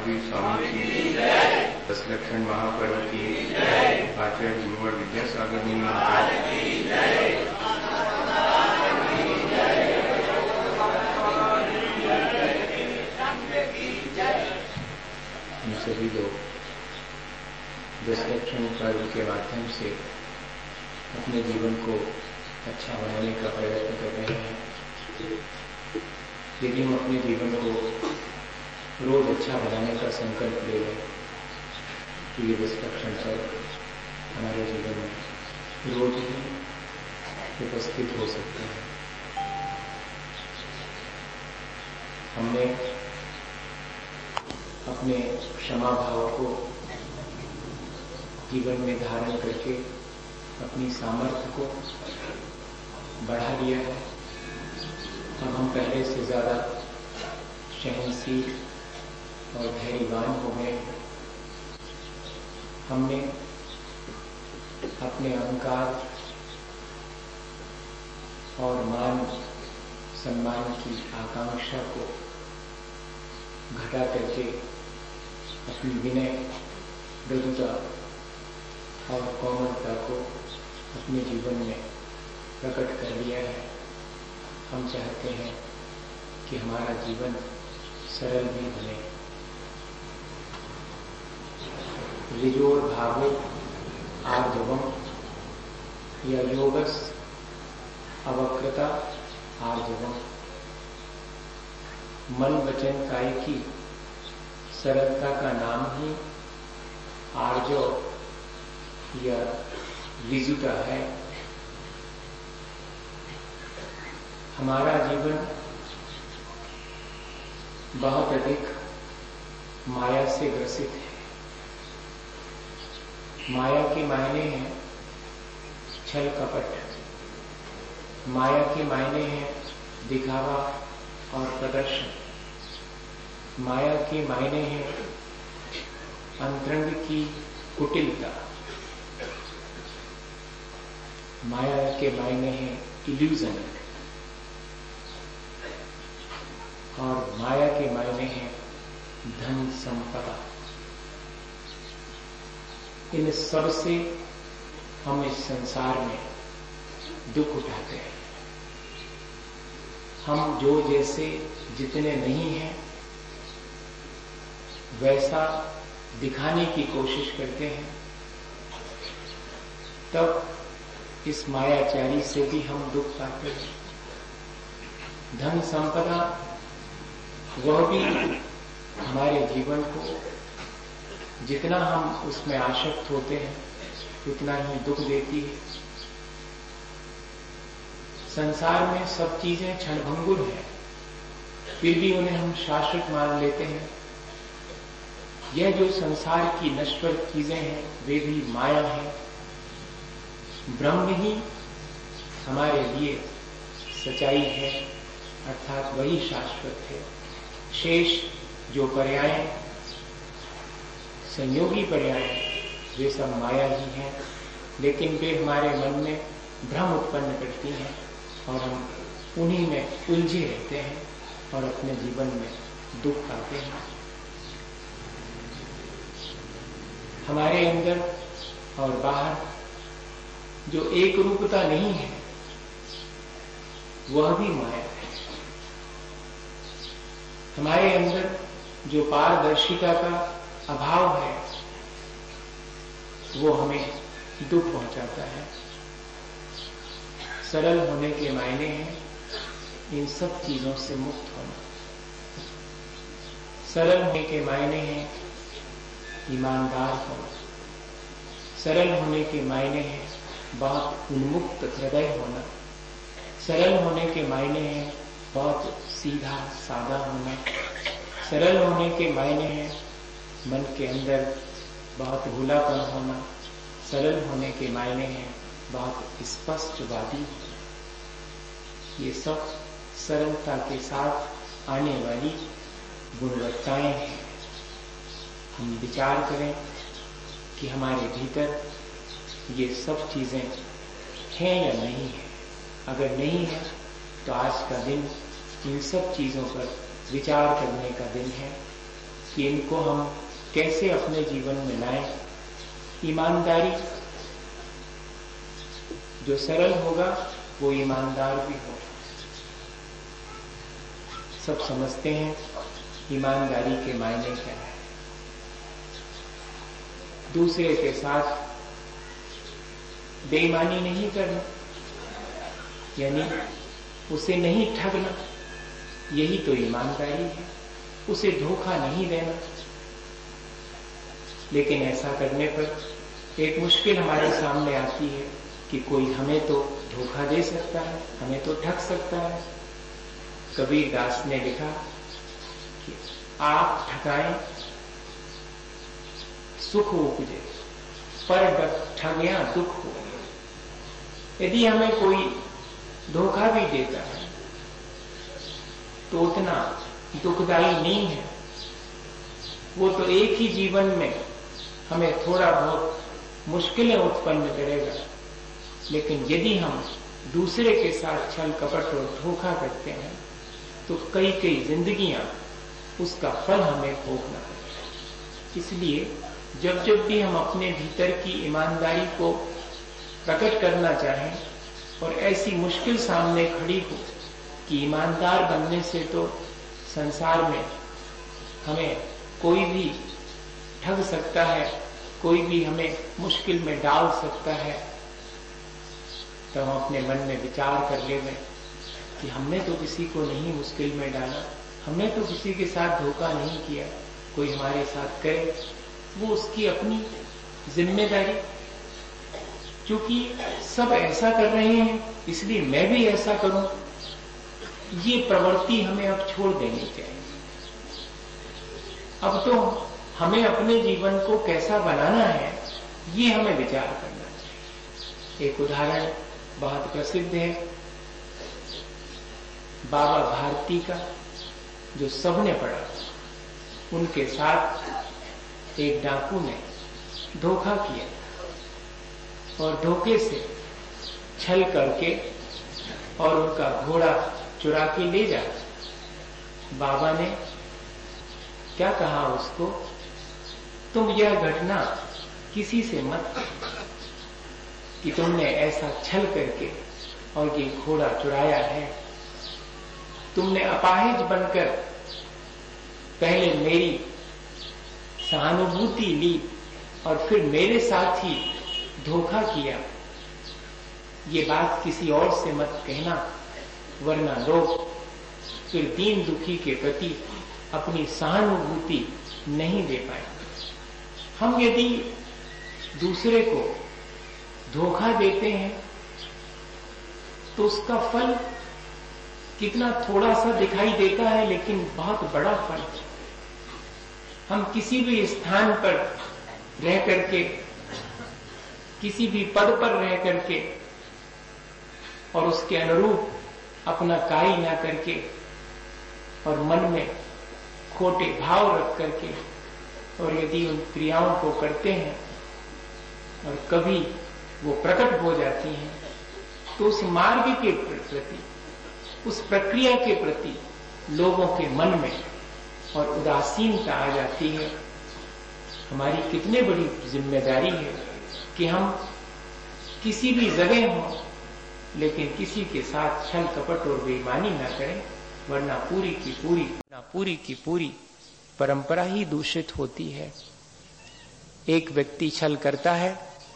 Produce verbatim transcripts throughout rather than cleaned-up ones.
महावीर स्वामी की, दस लक्षण महापर्व की, आचार्य गुरुवर विद्यासागर जी की, हम सभी लोग दस लक्षण पर्व के माध्यम से अपने जीवन को अच्छा बनाने का प्रयत्न कर रहे हैं। यदि हम अपने जीवन को रोज अच्छा बनाने का संकल्प ले लें तो ये दस लक्षण पर्व हमारे जीवन में रोज ही उपस्थित हो सकते हैं। हमने अपने क्षमा भाव को जीवन में धारण करके अपनी सामर्थ्य को बढ़ा लिया है। अब हम पहले से ज्यादा सहनशील और धैर्यवान हो गए हैं। हमने अपने अहंकार और मान सम्मान की आकांक्षा को घटा करके अपनी विनय, मृदुता और कोमलता को अपने जीवन में प्रकट कर लिया है। हम चाहते हैं कि हमारा जीवन सरल भी बने। ऋजोर भावो आर्जवम या योगस अवक्रता आर्जवम। मन वचन काय की सरलता का नाम ही आर्जव या ऋजुता है। हमारा जीवन बहुत अधिक माया से ग्रसित है। माया के मायने हैं छल कपट, माया के मायने हैं दिखावा और प्रदर्शन, माया के मायने हैं अंतरंग की कुटिलता, माया के मायने हैं इल्यूजन और माया के मायने हैं धन संपदा। इन सब से हम इस संसार में दुख उठाते हैं। हम जो जैसे जितने नहीं हैं वैसा दिखाने की कोशिश करते हैं, तब इस मायाचारी से भी हम दुख पाते हैं। धन संपदा वह भी हमारे जीवन को जितना हम उसमें आसक्त होते हैं उतना ही दुख देती है। संसार में सब चीजें क्षणभंगुर हैं, फिर भी उन्हें हम शाश्वत मान लेते हैं। यह जो संसार की नश्वर चीजें हैं वे भी माया है। ब्रह्म ही हमारे लिए सच्चाई है, अर्थात वही शाश्वत है। शेष जो पर्याय संयोगी पर्याय वे सब माया ही हैं, लेकिन वे हमारे मन में भ्रम उत्पन्न करती हैं और हम उन्हीं में उलझे रहते हैं और अपने जीवन में दुख पाते हैं। हमारे अंदर और बाहर जो एक रूपता नहीं है वह भी माया है। हमारे अंदर जो पारदर्शिता का अभाव है वो हमें दुख पहुंचाता है। सरल होने के मायने हैं इन सब चीजों से मुक्त होना। सरल होने के मायने हैं ईमानदार होना। सरल होने के मायने हैं बहुत उन्मुक्त हृदय होना। सरल होने के मायने हैं बहुत सीधा सादा होना। सरल होने के मायने हैं मन के अंदर बहुत भूलापन होना। सरल होने के मायने हैं बहुत स्पष्टवादी। ये सब सरलता के साथ आने वाली गुणवत्ताएं हैं। हम विचार करें कि हमारे भीतर ये सब चीजें हैं या नहीं है। अगर नहीं है तो आज का दिन इन सब चीजों पर विचार करने का दिन है। कि इनको हम कैसे अपने जीवन में लाएं। ईमानदारी, जो सरल होगा वो ईमानदार भी होगा। सब समझते हैं ईमानदारी के मायने क्या है। दूसरे के साथ बेईमानी नहीं करना, यानी उसे नहीं ठगना, यही तो ईमानदारी है। उसे धोखा नहीं देना। लेकिन ऐसा करने पर एक मुश्किल हमारे सामने आती है कि कोई हमें तो धोखा दे सकता है, हमें तो ठग सकता है। कबीर दास ने लिखा कि आप ठगाएं सुख उपजे, पर ठगिया दुख हो। यदि हमें कोई धोखा भी देता है तो उतना दुखदाई नहीं है। वो तो एक ही जीवन में हमें थोड़ा बहुत मुश्किलें उत्पन्न करेगा, लेकिन यदि हम दूसरे के साथ छल कपट और धोखा करते हैं तो कई कई जिंदगियां उसका फल हमें भोगना पड़ेगा। इसलिए जब जब भी हम अपने भीतर की ईमानदारी को प्रकट करना चाहें और ऐसी मुश्किल सामने खड़ी हो कि ईमानदार बनने से तो संसार में हमें कोई भी ठग सकता है, कोई भी हमें मुश्किल में डाल सकता है, तो हम अपने मन में विचार कर लेंगे कि हमने तो किसी को नहीं मुश्किल में डाला, हमने तो किसी के साथ धोखा नहीं किया। कोई हमारे साथ करे वो उसकी अपनी जिम्मेदारी। क्योंकि सब ऐसा कर रहे हैं इसलिए मैं भी ऐसा करूं, ये प्रवृत्ति हमें अब छोड़ देनी चाहिए। अब तो हमें अपने जीवन को कैसा बनाना है ये हमें विचार करना चाहिए। एक उदाहरण बहुत प्रसिद्ध है बाबा भारती का, जो सबने पढ़ा। उनके साथ एक डाकू ने धोखा किया और धोखे से छल करके और उनका घोड़ा चुरा के ले जा। बाबा ने क्या कहा उसको, तुम यह घटना किसी से मत कहो कि तुमने ऐसा छल करके और ये घोड़ा चुराया है। तुमने अपाहिज बनकर पहले मेरी सहानुभूति ली और फिर मेरे साथ ही धोखा किया। ये बात किसी और से मत कहना, वरना लोग फिर दीन दुखी के प्रति अपनी सहानुभूति नहीं दे पाएंगे। हम यदि दूसरे को धोखा देते हैं तो उसका फल कितना थोड़ा सा दिखाई देता है, लेकिन बहुत बड़ा फल। हम किसी भी स्थान पर रह करके, किसी भी पद पर रह करके और उसके अनुरूप अपना कार्य ना करके और मन में खोटे भाव रख करके और यदि उन क्रियाओं को करते हैं और कभी वो प्रकट हो जाती हैं तो उस मार्ग के प्रति, उस प्रक्रिया के प्रति लोगों के मन में और उदासीनता आ जाती है। हमारी कितनी बड़ी जिम्मेदारी है कि हम किसी भी जगह हों लेकिन किसी के साथ छल कपट और बेईमानी ना करें, वरना पूरी की पूरी ना पूरी की पूरी परंपरा ही दूषित होती है। एक व्यक्ति छल करता है,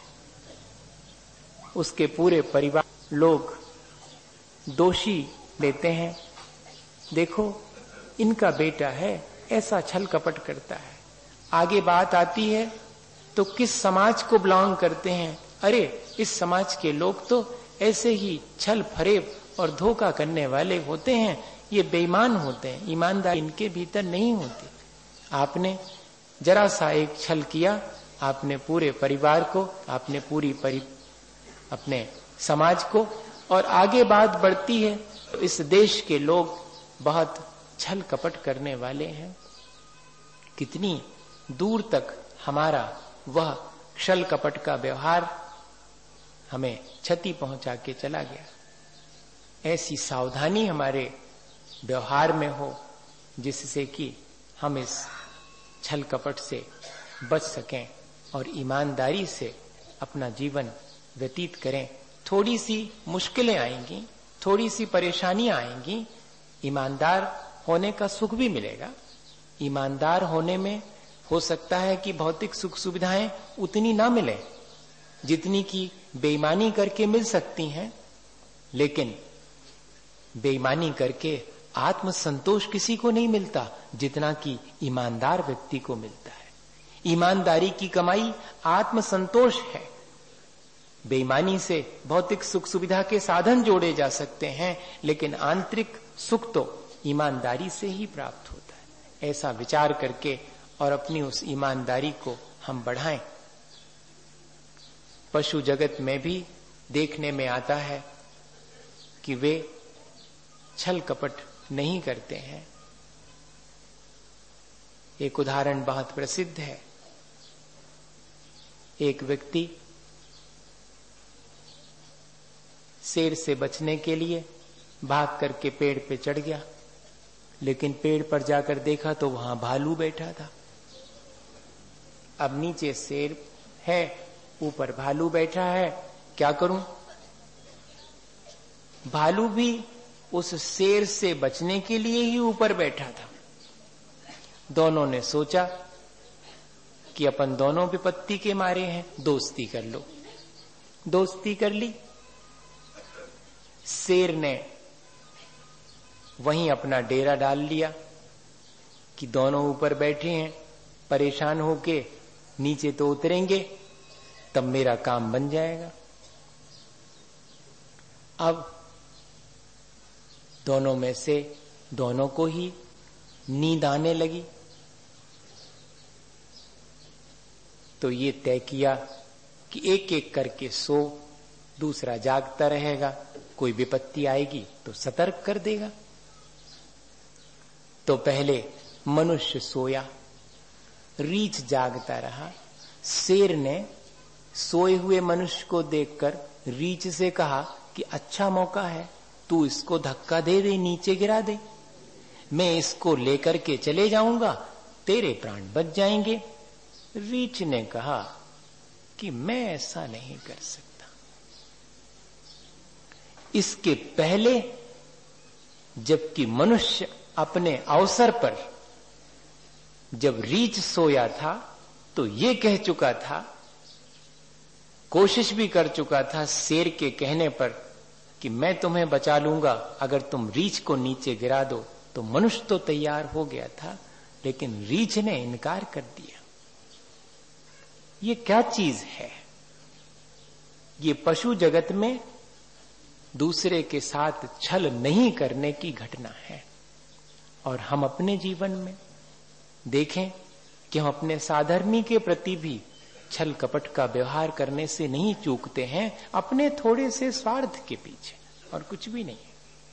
उसके पूरे परिवार लोग दोषी देते हैं, देखो इनका बेटा है ऐसा छल कपट करता है। आगे बात आती है तो किस समाज को बिलोंग करते हैं, अरे इस समाज के लोग तो ऐसे ही छल फरेब और धोखा करने वाले होते हैं, ये बेईमान होते हैं, ईमानदारी इनके भीतर नहीं होती। आपने जरा सा एक छल किया, आपने पूरे परिवार को, आपने पूरी परि अपने समाज को, और आगे बात बढ़ती है तो इस देश के लोग बहुत छल कपट करने वाले हैं। कितनी दूर तक हमारा वह छल कपट का व्यवहार हमें क्षति पहुंचा के चला गया। ऐसी सावधानी हमारे व्यवहार में हो जिससे कि हम इस छल कपट से बच सकें और ईमानदारी से अपना जीवन व्यतीत करें। थोड़ी सी मुश्किलें आएंगी, थोड़ी सी परेशानियां आएंगी, ईमानदार होने का सुख भी मिलेगा। ईमानदार होने में हो सकता है कि भौतिक सुख सुविधाएं उतनी ना मिले जितनी की बेईमानी करके मिल सकती हैं, लेकिन बेईमानी करके आत्म संतोष किसी को नहीं मिलता जितना कि ईमानदार व्यक्ति को मिलता है। ईमानदारी की कमाई आत्म संतोष है। बेईमानी से भौतिक सुख सुविधा के साधन जोड़े जा सकते हैं, लेकिन आंतरिक सुख तो ईमानदारी से ही प्राप्त होता है। ऐसा विचार करके और अपनी उस ईमानदारी को हम बढ़ाएं। पशु जगत में भी देखने में आता है कि वे छल कपट नहीं करते हैं। एक उदाहरण बहुत प्रसिद्ध है। एक व्यक्ति शेर से बचने के लिए भाग करके पेड़ पे चढ़ गया, लेकिन पेड़ पर जाकर देखा तो वहां भालू बैठा था। अब नीचे शेर है, ऊपर भालू बैठा है, क्या करूं? भालू भी उस शेर से बचने के लिए ही ऊपर बैठा था। दोनों ने सोचा कि अपन दोनों विपत्ति के मारे हैं, दोस्ती कर लो। दोस्ती कर ली। शेर ने वहीं अपना डेरा डाल लिया कि दोनों ऊपर बैठे हैं, परेशान होके नीचे तो उतरेंगे तब मेरा काम बन जाएगा। अब दोनों में से दोनों को ही नींद आने लगी, तो ये तय किया कि एक एक करके सो, दूसरा जागता रहेगा, कोई विपत्ति आएगी तो सतर्क कर देगा। तो पहले मनुष्य सोया, रीछ जागता रहा। शेर ने सोए हुए मनुष्य को देखकर रीछ से कहा कि अच्छा मौका है, तू इसको धक्का दे दे, नीचे गिरा दे, मैं इसको लेकर के चले जाऊंगा, तेरे प्राण बच जाएंगे। रीछ ने कहा कि मैं ऐसा नहीं कर सकता। इसके पहले जबकि मनुष्य अपने अवसर पर जब रीछ सोया था तो ये कह चुका था, कोशिश भी कर चुका था शेर के कहने पर कि मैं तुम्हें बचा लूंगा अगर तुम रीछ को नीचे गिरा दो। तो मनुष्य तो तैयार हो गया था, लेकिन रीछ ने इनकार कर दिया। ये क्या चीज है? ये पशु जगत में दूसरे के साथ छल नहीं करने की घटना है। और हम अपने जीवन में देखें कि हम अपने साधर्मी के प्रति भी छल कपट का व्यवहार करने से नहीं चूकते हैं, अपने थोड़े से स्वार्थ के पीछे, और कुछ भी नहीं है।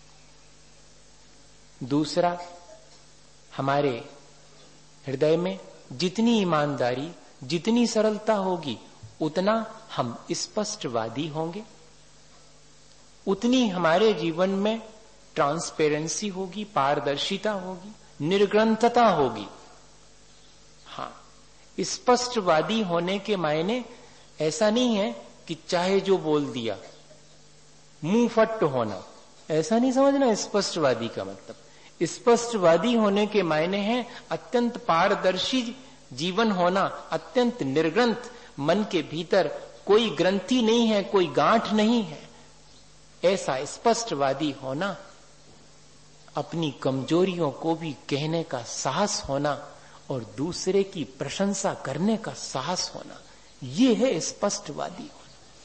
दूसरा, हमारे हृदय में जितनी ईमानदारी, जितनी सरलता होगी, उतना हम स्पष्टवादी होंगे, उतनी हमारे जीवन में ट्रांसपेरेंसी होगी, पारदर्शिता होगी, निर्ग्रंथता होगी। हाँ, स्पष्टवादी होने के मायने ऐसा नहीं है कि चाहे जो बोल दिया, मुंह फट होना, ऐसा नहीं समझना स्पष्टवादी का मतलब। स्पष्टवादी होने के मायने हैं अत्यंत पारदर्शी जीवन होना, अत्यंत निर्ग्रंथ, मन के भीतर कोई ग्रंथि नहीं है, कोई गांठ नहीं है, ऐसा स्पष्टवादी होना। अपनी कमजोरियों को भी कहने का साहस होना और दूसरे की प्रशंसा करने का साहस होना, ये है स्पष्टवादी होना।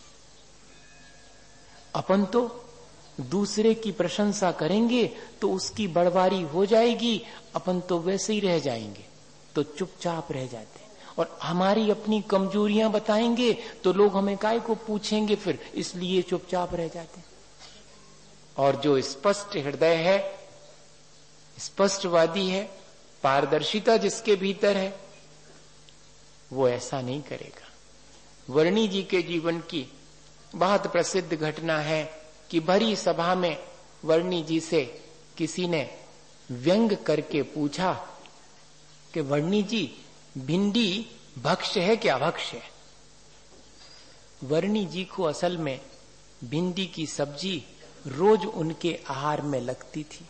अपन तो दूसरे की प्रशंसा करेंगे तो उसकी बड़वारी हो जाएगी, अपन तो वैसे ही रह जाएंगे, तो चुपचाप रह जाते हैं। और हमारी अपनी कमजोरियां बताएंगे तो लोग हमें काय को पूछेंगे फिर, इसलिए चुपचाप रह जाते हैं। और जो स्पष्ट हृदय है, स्पष्टवादी है, पारदर्शिता जिसके भीतर है, वो ऐसा नहीं करेगा। वर्णी जी के जीवन की बहुत प्रसिद्ध घटना है कि भरी सभा में वर्णी जी से किसी ने व्यंग करके पूछा कि वर्णी जी, भिंडी भक्ष्य है कि अभक्ष्य है? वर्णी जी को असल में भिंडी की सब्जी रोज उनके आहार में लगती थी।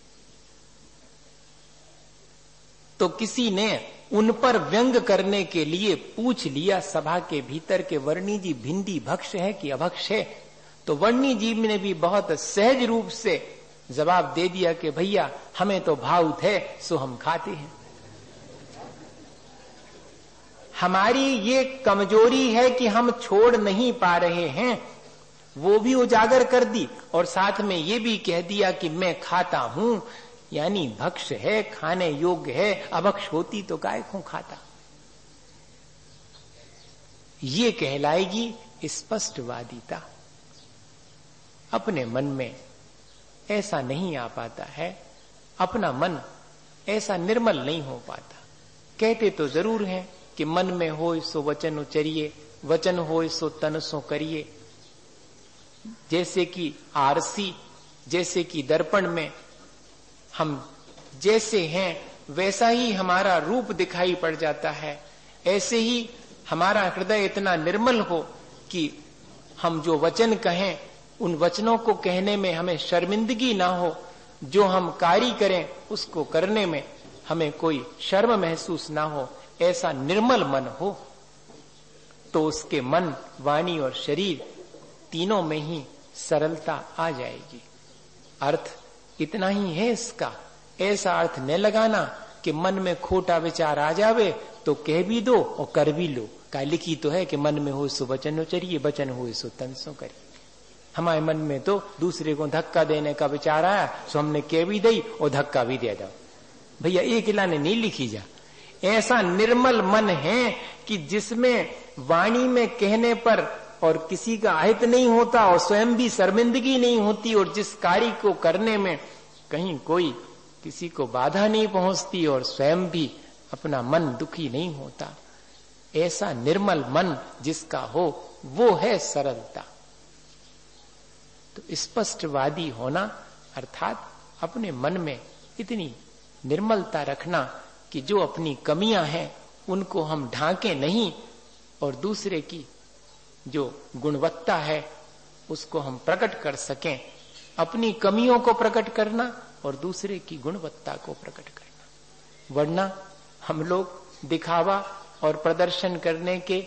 तो किसी ने उन पर व्यंग करने के लिए पूछ लिया सभा के भीतर के वर्णी जी भिंडी भक्ष्य है कि अभक्ष्य है? तो वर्णी जी ने भी बहुत सहज रूप से जवाब दे दिया कि भैया हमें तो भाव थे सो हम खाते हैं। हमारी ये कमजोरी है कि हम छोड़ नहीं पा रहे हैं, वो भी उजागर कर दी और साथ में ये भी कह दिया कि मैं खाता हूं, यानी भक्ष्य है, खाने योग्य है। अभक्ष्य होती तो गाय को खाता। ये कहलाएगी स्पष्टवादिता। अपने मन में ऐसा नहीं आ पाता है, अपना मन ऐसा निर्मल नहीं हो पाता। कहते तो जरूर हैं कि मन में हो सो वचन उचरिए, वचन हो सो तन सो करिए। जैसे कि आरसी, जैसे कि दर्पण में हम जैसे हैं वैसा ही हमारा रूप दिखाई पड़ जाता है। ऐसे ही हमारा हृदय इतना निर्मल हो कि हम जो वचन कहें उन वचनों को कहने में हमें शर्मिंदगी ना हो, जो हम कार्य करें उसको करने में हमें कोई शर्म महसूस ना हो, ऐसा निर्मल मन हो, तो उसके मन, वाणी और शरीर तीनों में ही सरलता आ जाएगी। अर्थ इतना ही है इसका। ऐसा अर्थ न लगाना कि मन में खोटा विचार आ जावे तो कह भी दो और कर भी लो। का लिखी तो है कि मन में हो सो वचन उचरिए, वचन हो सो तन सो करिए। हमारे मन में तो दूसरे को धक्का देने का विचार आया सो हमने कह भी दी और धक्का भी दे दो। भैया एक लाने नहीं लिखी जा। ऐसा निर्मल मन है कि जिसमें वाणी में कहने पर और किसी का अहित नहीं होता और स्वयं भी शर्मिंदगी नहीं होती, और जिस कार्य को करने में कहीं कोई किसी को बाधा नहीं पहुंचती और स्वयं भी अपना मन दुखी नहीं होता। ऐसा निर्मल मन जिसका हो वो है सरलता। तो स्पष्टवादी होना अर्थात अपने मन में इतनी निर्मलता रखना कि जो अपनी कमियां हैं उनको हम ढांके नहीं और दूसरे की जो गुणवत्ता है उसको हम प्रकट कर सकें। अपनी कमियों को प्रकट करना और दूसरे की गुणवत्ता को प्रकट करना। वरना हम लोग दिखावा और प्रदर्शन करने के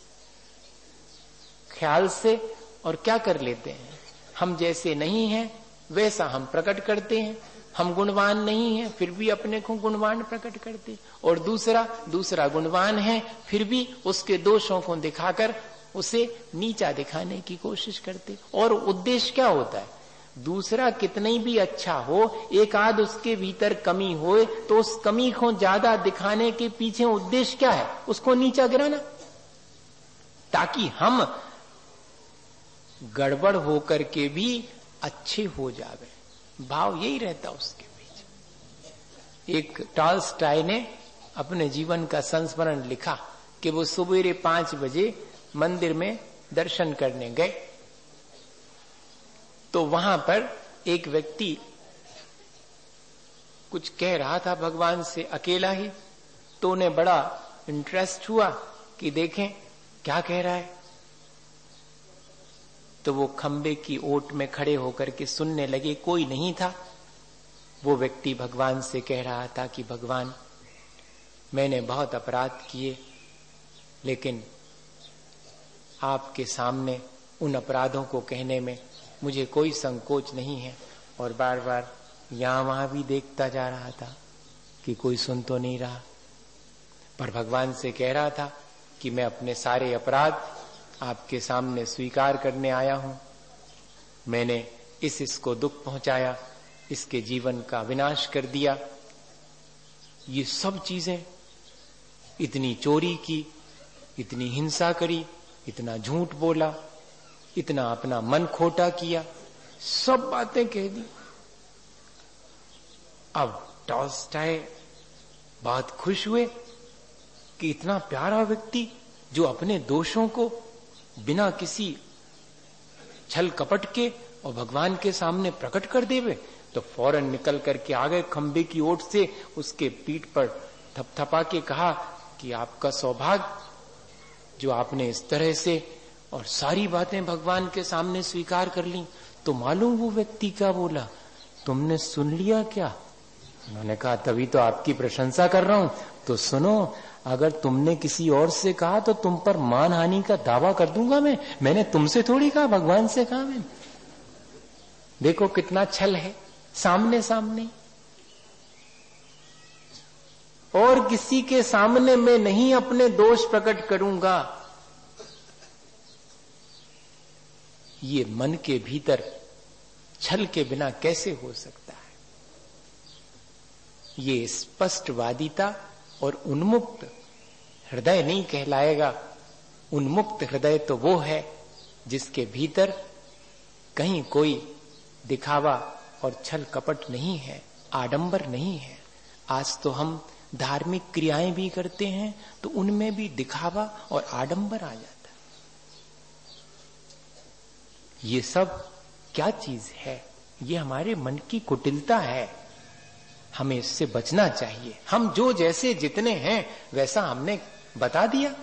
ख्याल से और क्या कर लेते हैं, हम जैसे नहीं हैं वैसा हम प्रकट करते हैं। हम गुणवान नहीं हैं फिर भी अपने को गुणवान प्रकट करते, और दूसरा दूसरा गुणवान है फिर भी उसके दोषों को दिखाकर उसे नीचा दिखाने की कोशिश करते। और उद्देश्य क्या होता है, दूसरा कितनी भी अच्छा हो, एक आध उसके भीतर कमी हो तो उस कमी को ज्यादा दिखाने के पीछे उद्देश्य क्या है, उसको नीचा गिराना, ताकि हम गड़बड़ होकर के भी अच्छे हो जावे। भाव यही रहता उसके पीछे। एक टॉल्स्टॉय ने अपने जीवन का संस्मरण लिखा कि वो सुबेरे पांच बजे मंदिर में दर्शन करने गए, तो वहां पर एक व्यक्ति कुछ कह रहा था भगवान से अकेला ही। तो उन्हें बड़ा इंटरेस्ट हुआ कि देखें क्या कह रहा है। तो वो खंबे की ओट में खड़े होकर के सुनने लगे। कोई नहीं था। वो व्यक्ति भगवान से कह रहा था कि भगवान, मैंने बहुत अपराध किए, लेकिन आपके सामने उन अपराधों को कहने में मुझे कोई संकोच नहीं है। और बार बार यहां वहां भी देखता जा रहा था कि कोई सुन तो नहीं रहा, पर भगवान से कह रहा था कि मैं अपने सारे अपराध आपके सामने स्वीकार करने आया हूं। मैंने इस इसको दुख पहुंचाया, इसके जीवन का विनाश कर दिया, ये सब चीजें, इतनी चोरी की, इतनी हिंसा करी, इतना झूठ बोला, इतना अपना मन खोटा किया, सब बातें कह दी। अब टॉल्स्टॉय बहुत खुश हुए कि इतना प्यारा व्यक्ति जो अपने दोषों को बिना किसी छल कपट के और भगवान के सामने प्रकट कर देवे। तो फौरन निकल करके आ गए खंबे की ओट से, उसके पीठ पर थपथपा के कहा कि आपका सौभाग्य जो आपने इस तरह से और सारी बातें भगवान के सामने स्वीकार कर ली। तो मालूम वो व्यक्ति क्या बोला, तुमने सुन लिया क्या? उन्होंने कहा तभी तो आपकी प्रशंसा कर रहा हूं। तो सुनो, अगर तुमने किसी और से कहा तो तुम पर मान हानि का दावा कर दूंगा मैं। मैंने तुमसे थोड़ी कहा, भगवान से कहा मैंने। देखो कितना छल है, सामने सामने। और किसी के सामने मैं नहीं अपने दोष प्रकट करूंगा। ये मन के भीतर छल के बिना कैसे हो सकता है? ये स्पष्टवादिता और उन्मुक्त हृदय नहीं कहलाएगा। उन्मुक्त हृदय तो वो है जिसके भीतर कहीं कोई दिखावा और छल कपट नहीं है, आडंबर नहीं है। आज तो हम धार्मिक क्रियाएं भी करते हैं तो उनमें भी दिखावा और आडंबर आ जाता है। ये सब क्या चीज है? ये हमारे मन की कुटिलता है। हमें इससे बचना चाहिए। हम जो जैसे जितने हैं वैसा हमने बता दिया।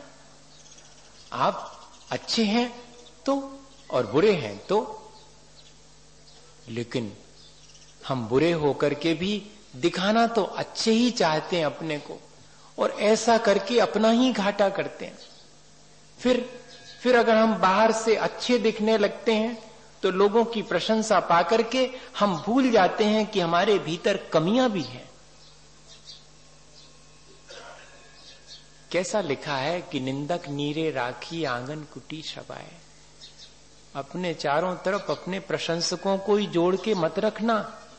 आप अच्छे हैं तो और बुरे हैं तो, लेकिन हम बुरे होकर के भी दिखाना तो अच्छे ही चाहते हैं अपने को, और ऐसा करके अपना ही घाटा करते हैं। फिर फिर अगर हम बाहर से अच्छे दिखने लगते हैं तो लोगों की प्रशंसा पाकर के हम भूल जाते हैं कि हमारे भीतर कमियां भी हैं। कैसा लिखा है कि निंदक नीरे राखी आंगन कुटी शबाए। अपने चारों तरफ अपने प्रशंसकों को ही जोड़ के मत रखना।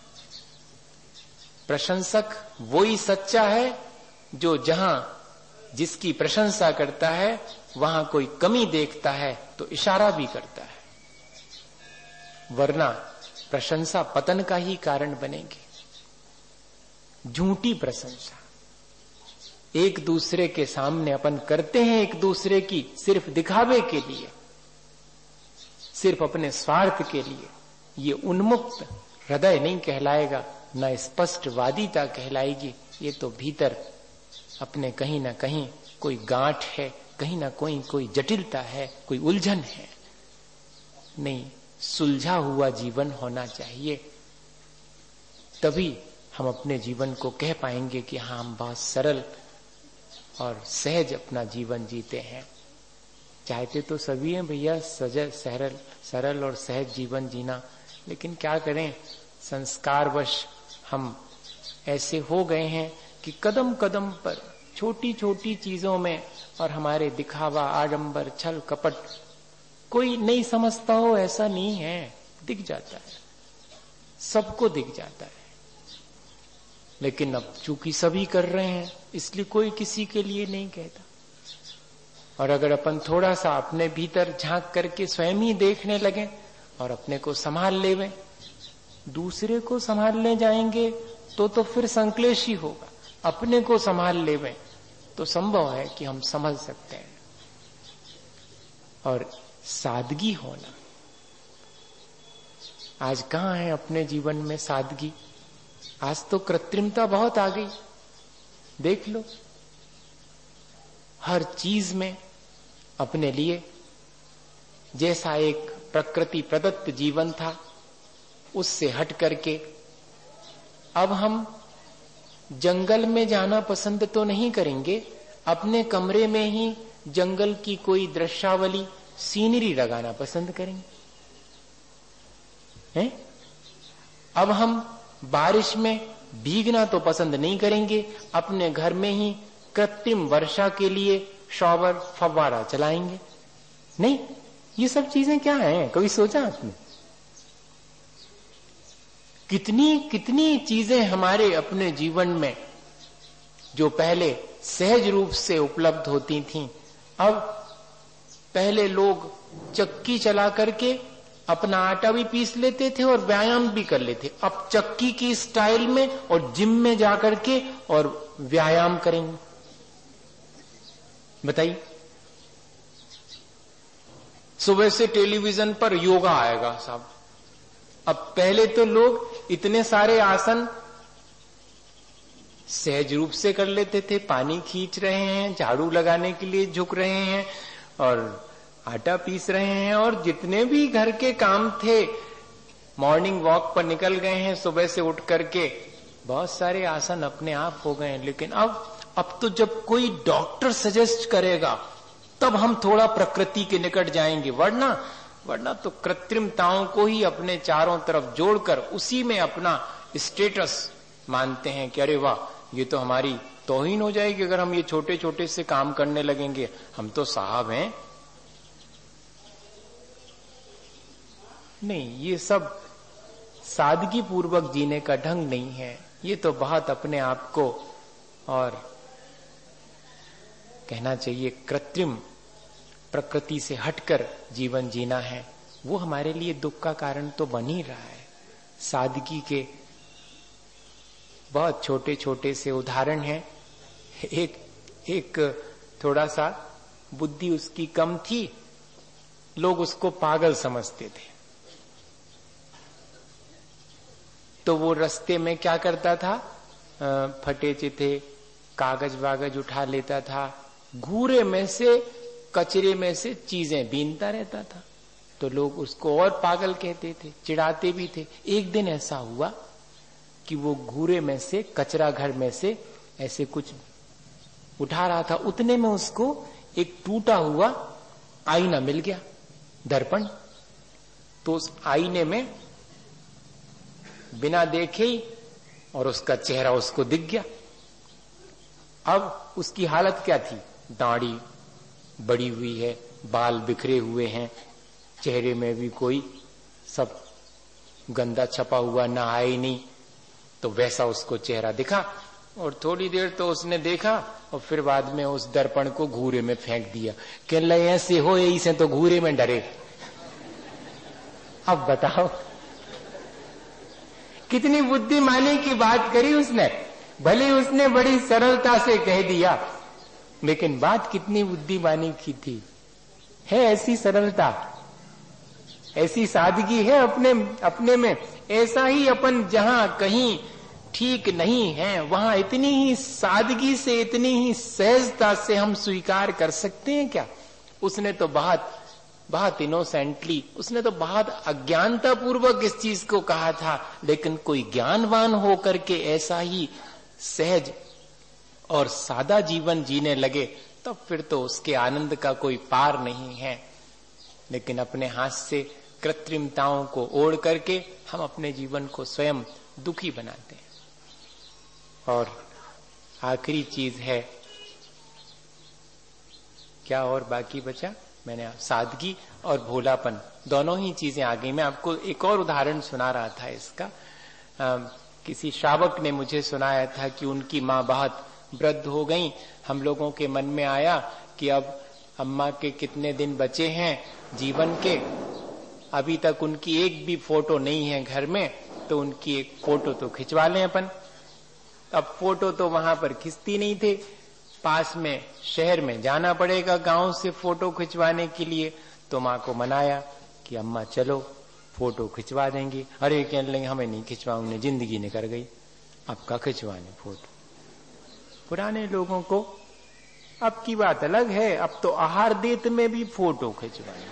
प्रशंसक वही सच्चा है जो जहां जिसकी प्रशंसा करता है वहां कोई कमी देखता है तो इशारा भी करता है, वरना प्रशंसा पतन का ही कारण बनेगी। झूठी प्रशंसा एक दूसरे के सामने अपन करते हैं, एक दूसरे की सिर्फ दिखावे के लिए, सिर्फ अपने स्वार्थ के लिए। ये उन्मुक्त हृदय नहीं कहलाएगा, न स्पष्टवादिता कहलाएगी। ये तो भीतर अपने कहीं ना कहीं कोई गांठ है, कहीं ना कोई कोई जटिलता है, कोई उलझन है। नहीं, सुलझा हुआ जीवन होना चाहिए, तभी हम अपने जीवन को कह पाएंगे कि हाँ, हम बहुत सरल और सहज अपना जीवन जीते हैं। चाहते तो सभी हैं भैया सजल सरल सरल और सहज जीवन जीना, लेकिन क्या करें, संस्कारवश हम ऐसे हो गए हैं कि कदम कदम पर छोटी छोटी चीजों में और हमारे दिखावा, आडंबर, छल कपट कोई नहीं समझता हो ऐसा नहीं है, दिख जाता है, सबको दिख जाता है। लेकिन अब चूंकि सभी कर रहे हैं इसलिए कोई किसी के लिए नहीं कहता। और अगर अपन थोड़ा सा अपने भीतर झांक करके स्वयं ही देखने लगे और अपने को संभाल लेवे, दूसरे को संभालने जाएंगे तो तो फिर संक्लेश ही होगा। अपने को संभाल लेवे तो संभव है कि हम समझ सकते हैं। और सादगी होना, आज कहां है अपने जीवन में सादगी? आज तो कृत्रिमता बहुत आ गई। देख लो, हर चीज में अपने लिए जैसा एक प्रकृति प्रदत्त जीवन था उससे हट करके अब हम जंगल में जाना पसंद तो नहीं करेंगे, अपने कमरे में ही जंगल की कोई दृश्यावली, सीनरी लगाना पसंद करेंगे हैं? अब हम बारिश में भीगना तो पसंद नहीं करेंगे, अपने घर में ही कृत्रिम वर्षा के लिए शॉवर, फव्वारा चलाएंगे। नहीं, ये सब चीजें क्या हैं, कभी सोचा आपने? कितनी कितनी चीजें हमारे अपने जीवन में जो पहले सहज रूप से उपलब्ध होती थीं, अब पहले लोग चक्की चला करके अपना आटा भी पीस लेते थे और व्यायाम भी कर लेते। अब चक्की की स्टाइल में और जिम में जाकर के और व्यायाम करेंगे। बताइए, सुबह से टेलीविजन पर योगा आएगा साहब। अब पहले तो लोग इतने सारे आसन सहज रूप से कर लेते थे। पानी खींच रहे हैं, झाड़ू लगाने के लिए झुक रहे हैं और आटा पीस रहे हैं, और जितने भी घर के काम थे, मॉर्निंग वॉक पर निकल गए हैं सुबह से उठ करके, बहुत सारे आसन अपने आप हो गए हैं। लेकिन अब अब तो जब कोई डॉक्टर सजेस्ट करेगा तब हम थोड़ा प्रकृति के निकट जाएंगे, वरना वरना तो कृत्रिमताओं को ही अपने चारों तरफ जोड़कर उसी में अपना स्टेटस मानते हैं कि अरे वाह, ये तो हमारी तौहीन हो जाएगी अगर हम ये छोटे छोटे से काम करने लगेंगे, हम तो साहब हैं। नहीं, ये सब सादगी पूर्वक जीने का ढंग नहीं है। ये तो बहुत अपने आप को, और कहना चाहिए कृत्रिम प्रकृति से हटकर जीवन जीना है। वो हमारे लिए दुख का कारण तो बन ही रहा है। सादगी के बहुत छोटे छोटे से उदाहरण हैं। एक एक थोड़ा सा बुद्धि उसकी कम थी, लोग उसको पागल समझते थे, तो वो रास्ते में क्या करता था, फटे चिथे कागज वागज उठा लेता था, घूरे में से कचरे में से चीजें बीनता रहता था, तो लोग उसको और पागल कहते थे, चिढ़ाते भी थे। एक दिन ऐसा हुआ कि वो घूरे में से, कचरा घर में से ऐसे कुछ उठा रहा था, उतने में उसको एक टूटा हुआ आईना मिल गया, दर्पण। तो उस आईने में बिना देखे ही और उसका चेहरा उसको दिख गया। अब उसकी हालत क्या थी, दाढ़ी बड़ी हुई है, बाल बिखरे हुए हैं, चेहरे में भी कोई सब गंदा छपा हुआ, नहाए ही नहीं, तो वैसा उसको चेहरा दिखा। और थोड़ी देर तो उसने देखा और फिर बाद में उस दर्पण को घूरे में फेंक दिया। कह ले ऐसे हो, यही से तो घूरे में डरे। अब बताओ कितनी बुद्धिमानी की बात करी उसने। भले उसने बड़ी सरलता से कह दिया, लेकिन बात कितनी बुद्धिमानी की थी। है ऐसी सरलता, ऐसी सादगी है अपने अपने में। ऐसा ही अपन जहां कहीं ठीक नहीं है, वहां इतनी ही सादगी से, इतनी ही सहजता से हम स्वीकार कर सकते हैं क्या? उसने तो बहुत बहुत इनोसेंटली, उसने तो बहुत अज्ञानता पूर्वक इस चीज को कहा था, लेकिन कोई ज्ञानवान होकर के ऐसा ही सहज और सादा जीवन जीने लगे, तब फिर तो उसके आनंद का कोई पार नहीं है। लेकिन अपने हाथ से कृत्रिमताओं को ओढ़ करके हम अपने जीवन को स्वयं दुखी बनाते हैं। और आखिरी चीज है, क्या और बाकी बचा? मैंने सादगी और भोलापन दोनों ही चीजें आ गई। मैं आपको एक और उदाहरण सुना रहा था इसका। आ, किसी श्रावक ने मुझे सुनाया था कि उनकी माँ बहुत वृद्ध हो गई। हम लोगों के मन में आया कि अब अम्मा के कितने दिन बचे हैं जीवन के, अभी तक उनकी एक भी फोटो नहीं है घर में, तो उनकी एक फोटो तो खिंचवा लें अपन। अब फोटो तो वहां पर खिंचती नहीं थे, पास में शहर में जाना पड़ेगा गांव से फोटो खिंचवाने के लिए। तो माँ को मनाया कि अम्मा चलो फोटो खिंचवा देंगी। अरे कह लेंगे हमें नहीं खिंचवाऊंगे, जिंदगी निकल गई, अब का खिंचवाने फोटो। पुराने लोगों को अब की बात अलग है, अब तो आहार देत में भी फोटो खिंचवाने।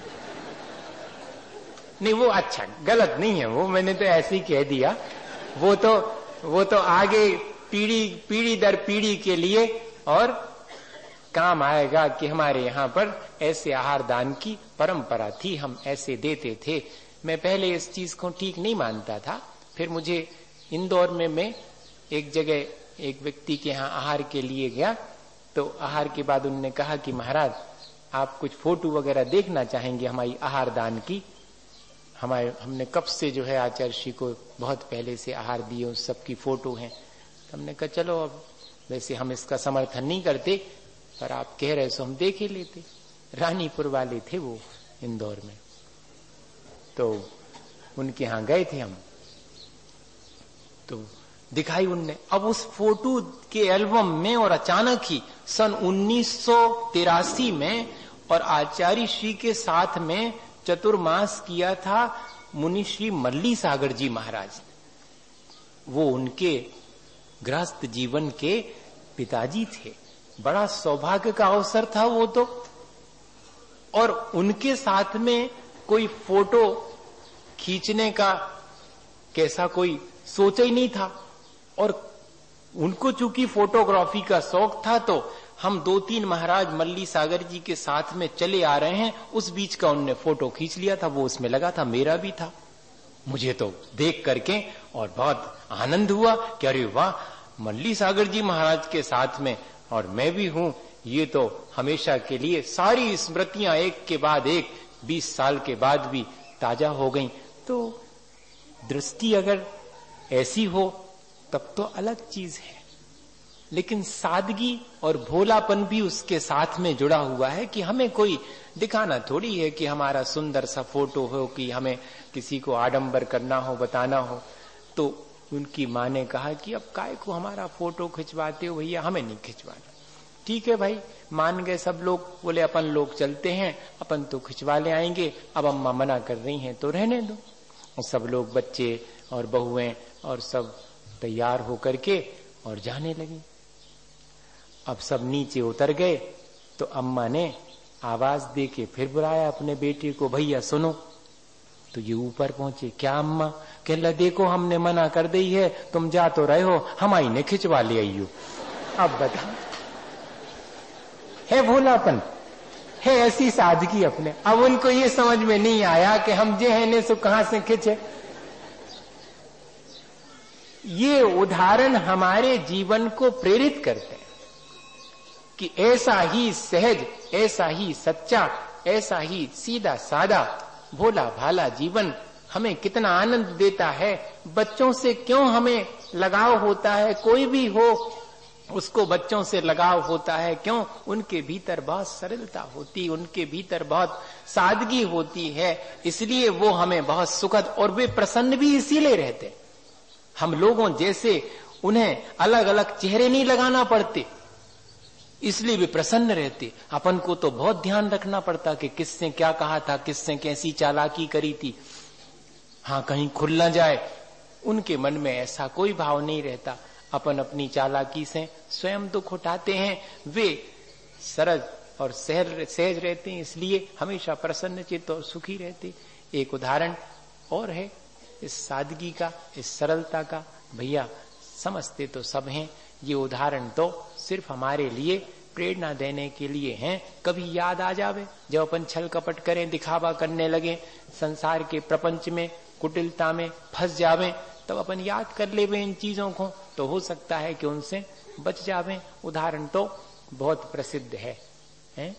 नहीं वो अच्छा गलत नहीं है, वो मैंने तो ऐसे ही कह दिया। वो तो वो तो आगे पीढ़ी पीढ़ी दर पीढ़ी के लिए और काम आएगा कि हमारे यहाँ पर ऐसे आहार दान की परंपरा थी, हम ऐसे देते थे। मैं पहले इस चीज को ठीक नहीं मानता था, फिर मुझे इंदौर में मैं एक जगह एक व्यक्ति के यहाँ आहार के लिए गया, तो आहार के बाद उन्होंने कहा कि महाराज आप कुछ फोटो वगैरह देखना चाहेंगे हमारी आहार दान की। हमारे हमने कब से जो है आचार्य श्री को बहुत पहले से आहार दिए, उस सबकी फोटो है। हमने कहा चलो, अब वैसे हम इसका समर्थन नहीं करते, पर आप कह रहे सो हम देख ही लेते। रानीपुर वाले थे वो इंदौर में, तो उनके यहाँ गए थे हम, तो दिखाई उनने। अब उस फोटो के एल्बम में और अचानक ही सन उन्नीस सौ तिरासी में और आचार्य श्री के साथ में चतुर्मास किया था मुनि श्री मल्ली सागर जी महाराज। वो उनके गृहस्थ जीवन के पिताजी थे। बड़ा सौभाग्य का अवसर था वो तो। और उनके साथ में कोई फोटो खींचने का कैसा कोई सोचा ही नहीं था। और उनको चूंकि फोटोग्राफी का शौक था तो हम दो तीन महाराज मल्ली सागर जी के साथ में चले आ रहे हैं, उस बीच का उनने फोटो खींच लिया था, वो उसमें लगा था, मेरा भी था। मुझे तो देख करके और बहुत आनंद हुआ कि अरे वाह, मल्ली सागर जी महाराज के साथ में और मैं भी हूं, ये तो हमेशा के लिए सारी स्मृतियां एक के बाद एक बीस साल के बाद भी ताजा हो गई। तो दृष्टि अगर ऐसी हो तब तो अलग चीज है, लेकिन सादगी और भोलापन भी उसके साथ में जुड़ा हुआ है कि हमें कोई दिखाना थोड़ी है कि हमारा सुंदर सा फोटो हो, कि हमें किसी को आडंबर करना हो, बताना हो। तो उनकी माँ ने कहा कि अब काय को हमारा फोटो खिंचवाते हो भैया, हमें नहीं खिंचवाना। ठीक है भाई, मान गए सब लोग। बोले अपन लोग चलते हैं, अपन तो खिंचवा ले आएंगे, अब अम्मा मना कर रही हैं तो रहने दो। और सब लोग, बच्चे और बहुएं और सब तैयार होकर के और जाने लगे। अब सब नीचे उतर गए तो अम्मा ने आवाज दे के फिर बुलाया अपने बेटे को, भैया सुनो। तो ये ऊपर पहुंचे। क्या अम्मा? कहला देखो हमने मना कर दी है, तुम जा तो रहे हो, हमारी ने खिंचवा ले आई हो। अब बता, है भोलापन, है ऐसी सादगी अपने। अब उनको ये समझ में नहीं आया कि हम जे है सो कहां से खिंचे। ये उदाहरण हमारे जीवन को प्रेरित करते हैं कि ऐसा ही सहज, ऐसा ही सच्चा, ऐसा ही सीधा सादा भोला भाला जीवन हमें कितना आनंद देता है। बच्चों से क्यों हमें लगाव होता है, कोई भी हो उसको बच्चों से लगाव होता है, क्यों? उनके भीतर बहुत सरलता होती, उनके भीतर बहुत सादगी होती है, इसलिए वो हमें बहुत सुखद, और वे प्रसन्न भी इसीलिए रहते। हम लोगों जैसे उन्हें अलग अलग चेहरे नहीं लगाना पड़ते, इसलिए वे प्रसन्न रहते। अपन को तो बहुत ध्यान रखना पड़ता कि किसने क्या कहा था, किसने कैसी चालाकी करी थी, हाँ कहीं खुल न जाए। उनके मन में ऐसा कोई भाव नहीं रहता। अपन अपनी चालाकी से स्वयं दुख उठाते हैं, वे सरल और सहज सहज रहते हैं, इसलिए हमेशा प्रसन्न चित्त और सुखी रहते। एक उदाहरण और है इस सादगी का, इस सरलता का। भैया समझते तो सब हैं, ये उदाहरण तो सिर्फ हमारे लिए प्रेरणा देने के लिए हैं। कभी याद आ जावे जब अपन छल कपट करें, दिखावा करने लगे, संसार के प्रपंच में कुटिलता में फंस जावें, तब अपन याद कर ले इन चीजों को, तो हो सकता है कि उनसे बच जावें। उदाहरण तो बहुत प्रसिद्ध है, है?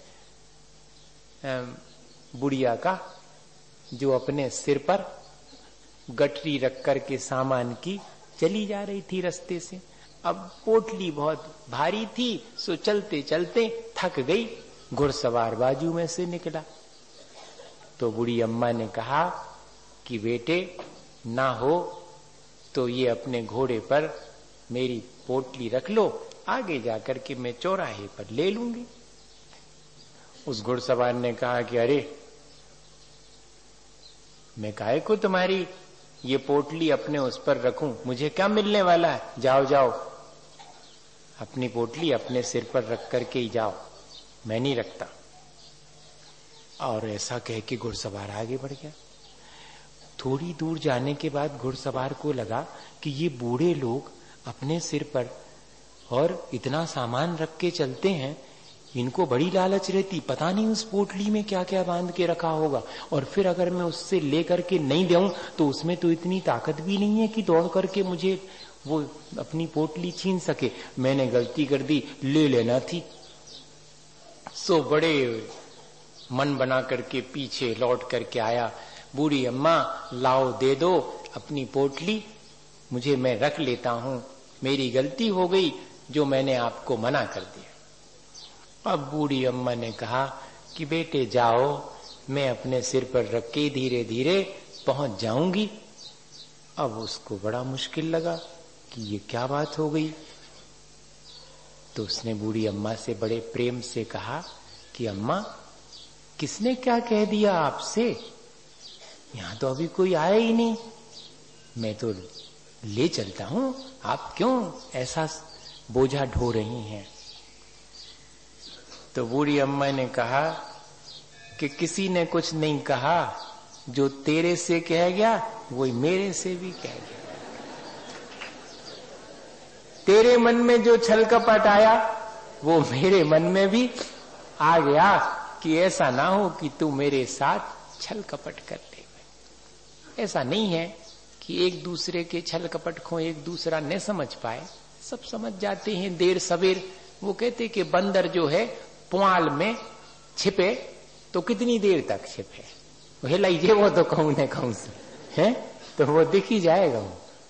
बुढ़िया का, जो अपने सिर पर गठरी रख कर के सामान की चली जा रही थी रास्ते से। अब पोटली बहुत भारी थी, सो चलते चलते थक गई, घुड़सवार बाजू में से निकला। तो बूढ़ी अम्मा ने कहा कि बेटे ना हो तो ये अपने घोड़े पर मेरी पोटली रख लो, आगे जाकर के मैं चौराहे पर ले लूंगी। उस घुड़सवार ने कहा कि अरे मैं काहे को तुम्हारी ये पोटली अपने उस पर रखूं, मुझे क्या मिलने वाला है, जाओ जाओ अपनी पोटली अपने सिर पर रख करके ही जाओ, मैं नहीं रखता। और ऐसा कह के घुड़सवार आगे बढ़ गया। थोड़ी दूर जाने के बाद घुड़सवार को लगा कि ये बूढ़े लोग अपने सिर पर और इतना सामान रख के चलते हैं, इनको बड़ी लालच रहती, पता नहीं उस पोटली में क्या क्या बांध के रखा होगा, और फिर अगर मैं उससे ले करके नहीं दूं तो उसमें तो इतनी ताकत भी नहीं है कि दौड़ करके मुझे वो अपनी पोटली छीन सके। मैंने गलती कर दी, ले लेना थी। सो बड़े मन बना करके पीछे लौट करके आया। बूढ़ी अम्मा लाओ दे दो अपनी पोटली, मुझे मैं रख लेता हूं, मेरी गलती हो गई जो मैंने आपको मना कर दिया। अब बूढ़ी अम्मा ने कहा कि बेटे जाओ, मैं अपने सिर पर रख के धीरे धीरे पहुंच जाऊंगी। अब उसको बड़ा मुश्किल लगा कि ये क्या बात हो गई। तो उसने बूढ़ी अम्मा से बड़े प्रेम से कहा कि अम्मा किसने क्या कह दिया आपसे, यहां तो अभी कोई आया ही नहीं, मैं तो ले चलता हूं, आप क्यों ऐसा बोझा ढो रही हैं? तो बूढ़ी अम्मा ने कहा कि किसी ने कुछ नहीं कहा, जो तेरे से कह गया वही मेरे से भी कह गया। तेरे मन में जो छल कपट आया वो मेरे मन में भी आ गया, कि ऐसा ना हो कि तू मेरे साथ छल कपट कर ले। ऐसा नहीं है कि एक दूसरे के छल कपट को एक दूसरा न समझ पाए, सब समझ जाते हैं देर सवेर। वो कहते कि बंदर जो है पुआल में छिपे तो कितनी देर तक छिपे, वो हिलाइए वो तो कहूं न कहूं से है तो वो दिख ही जाएगा।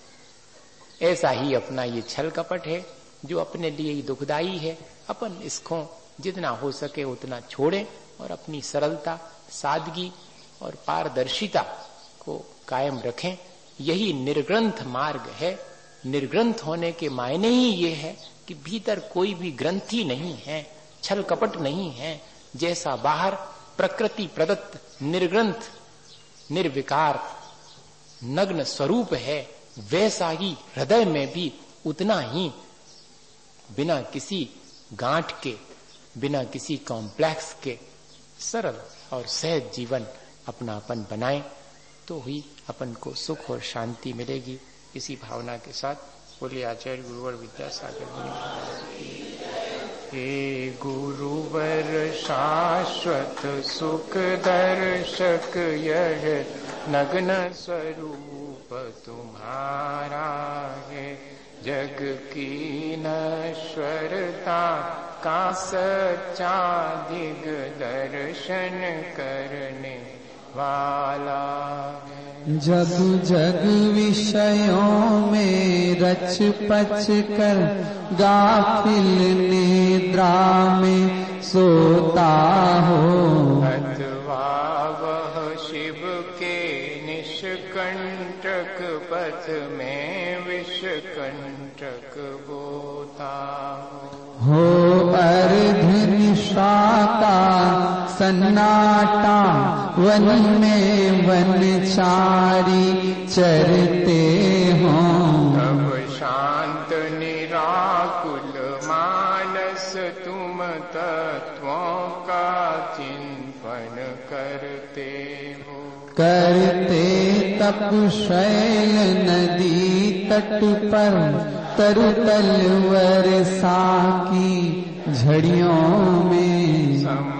ऐसा ही अपना ये छल कपट है जो अपने लिए ही दुखदाई है। अपन इसको जितना हो सके उतना छोड़ें और अपनी सरलता, सादगी और पारदर्शिता को कायम रखें। यही निर्ग्रंथ मार्ग है। निर्ग्रंथ होने के मायने ही ये है कि भीतर कोई भी ग्रंथि नहीं है, छल कपट नहीं है। जैसा बाहर प्रकृति प्रदत्त निर्ग्रंथ निर्विकार नग्न स्वरूप है, वैसा ही हृदय में भी उतना ही बिना किसी गांठ के, बिना किसी कॉम्प्लेक्स के सरल और सहज जीवन अपनापन बनाएं तो ही अपन को सुख और शांति मिलेगी। इसी भावना के साथ बोलिए आचार्य गुरुवर विद्यासागर हे गुरुवर शाश्वत सुख दर्शक यह नग्न स्वरूप तुम्हारा है। जग की नश्वरता का सच्चा दिग दर्शन करने वाला है। जग जग विषयों में रच पच कर गाफिल निद्रा में सोता हो, अथवा वह शिव के निष्कंटक पथ में विषकंटक बोता हो। अर्ध निशा का सन्नाटा वन में वनचारी चरते हों, तब शांत निराकुल मानस तुम तत्वों का चिंतन करते हो। करते तप शैल नदी तट पर तरुतल वर्षा की झड़ियों में,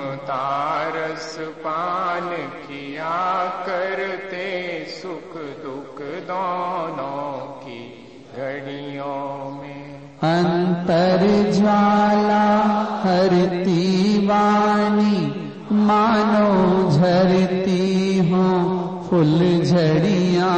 समतारस पान किया करते सुख दुख दोनों की घड़ियों में। अंतर ज्वाला हरती वाणी मानो झरती हो फुल झड़ियां,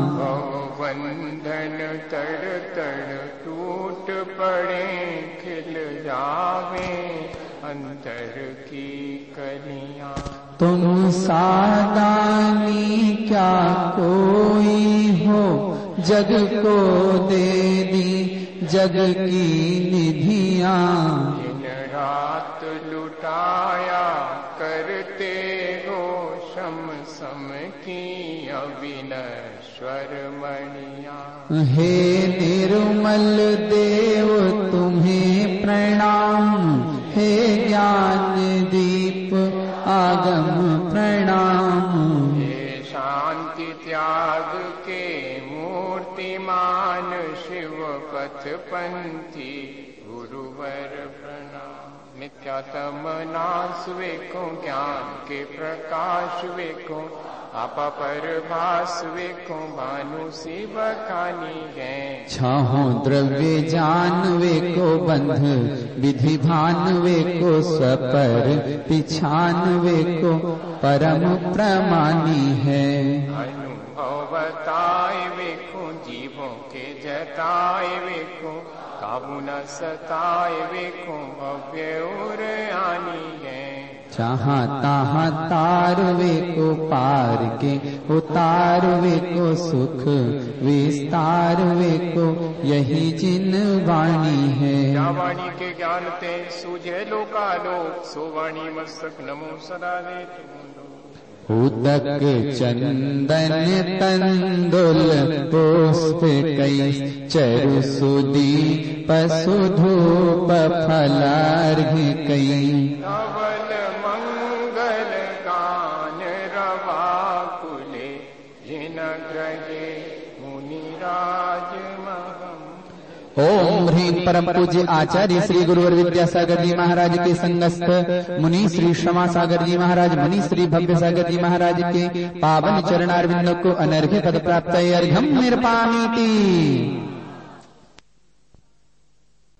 बंधन तड़ तड़ टूट पड़े खिल जावे अंतर की कलियां। तुम सादानी क्या कोई हो, जग को दे दी जग की निधियां। दिन रात लुटाया करते हो शम सम की अविनश्वर मणियां। हे निर्मल देव तुम्हें प्रणाम, हे ज्ञान दीप आगम प्रणाम। हे शांति त्याग के मूर्तिमान शिव पथ पंथी गुरुवर प्रणाम। मिथ्यातम नाश वेको ज्ञान के प्रकाश वेको, आपा पर भास वेको भानु शिव कानी है। छहों द्रव्य जान वेको बंध विधि भान वेको, स्वपर पिछान वेको परम प्रमानी है। अनुभव बताए वेको जीवों के जताए वेको, काबू न सताए वेको भव्य और आनी है। जहाँ तहाँ तार वेको पार के उतार वेको, सुख विस्तार वेको यही जिन वाणी है। क्या वाणी के ज्ञान ते सूझे लोकालोक, सो वाणी मस्तक नमो सदा दे। उदक चंदन तंदुल पुष्प कई चरु सुदी पशु धूप फलार्घ्य कई धवल मंगल गान रवा कुले जिन ग्रहे मुनिराज महम। ओम ह्रीं परम पूज्य आचार्य श्री गुरुवर विद्यासागर जी महाराज के संगस्थ मुनि श्री क्षमा सागर जी महाराज, मुनि श्री भव्य सागर जी महाराज के पावन चरणारविंदों को अनर्घ्य पद प्राप्त अर्घ्यम निर्पामीति।